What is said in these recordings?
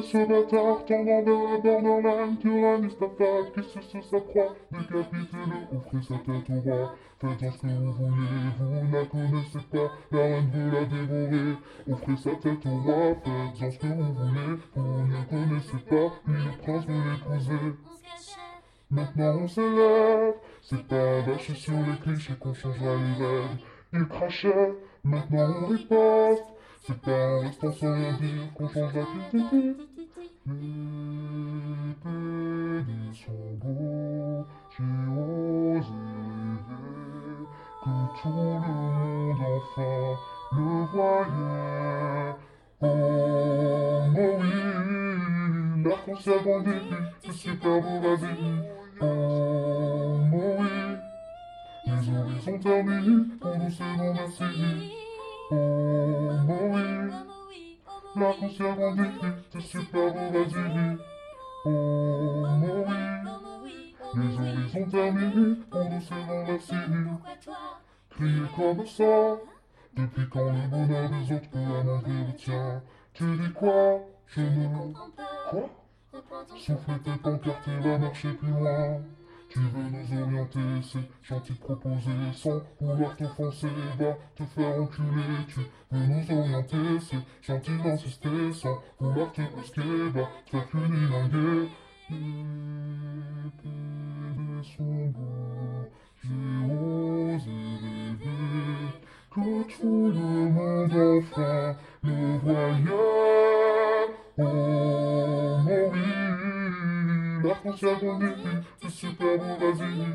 ce bâtard tendant vers la borderline, tyranniste attaque, qu'est-ce que ça croit? Décapitez-le, offrez sa tête au roi. Faites-en ce que vous voulez, vous ne la connaissez pas, la reine veut la dévorer. Offrez sa tête au roi, faites-en ce que vous voulez, vous ne connaissez pas, lui le prince veut l'épouser. Maintenant on s'élève, c'est pas vacher sur les clichés qu'on changera les règles. Il crachait, maintenant on riposte, c'est pas en restant sans rien dire qu'on change la culture. Les PD sont beaux, j'ai osé rêver que tout le monde enfin le voyait. Oh, oh oui, l'arc-en-ciel bandit, c'est super beau, vas-y. Oh, oh oui, les horizons terminés, pour nous c'est non merci. Oh, oh oui, l'arc-en-ciel bandit, c'est super beau, vas-y. Oh, oh oui, les horizons terminés, pour nous c'est non merci. Crier comme ça, depuis quand le bonheur des autres peut amender le tien? Tu dis quoi? Je ne... Quoi? Souffle tes pancartes et va marcher plus loin. Tu veux nous orienter, c'est gentil de proposer sans vouloir t'offenser, va te faire enculer. Tu veux nous orienter, c'est gentil d'insister sans vouloir te brusquer, va te faire cunilinguer. Les PD sont beaux, j'ai osé rêver que tout le monde enfin le voyait. Oh, oh oui, l'arc-en-ciel bandit, c'est super beau, vas-y.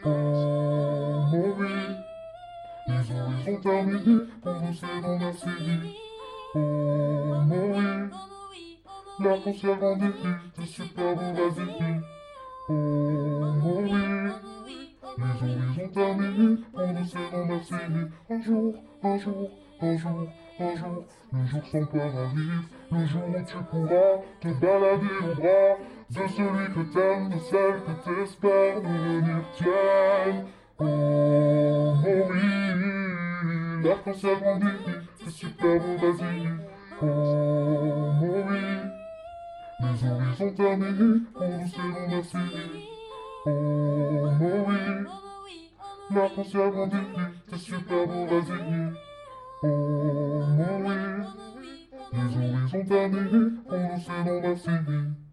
Oh, oh oui, les horizons terminés, pour nous c'est non merci. Oh, oh oui, l'arc-en-ciel bandit, c'est super beau, vas-y. Oh, oh oui, les horizons terminés, pour nous c'est non merci. Un jour, un jour, un jour, un jour, le jour sans peur arrive, le jour où tu pourras te balader au bras de celui que t'aimes, de celle que t'espères devenir tienne. Oh, oh oui, l'arc-en-ciel bandit, c'est super beau, vas-y. Oh, oh oui, les horizons terminés, pour nous c'est non merci. Oh, oh oui, l'arc-en-ciel bandit, c'est super beau, vas-y. Oh, oh oui, les horizons terminés, pour nous c'est non merci.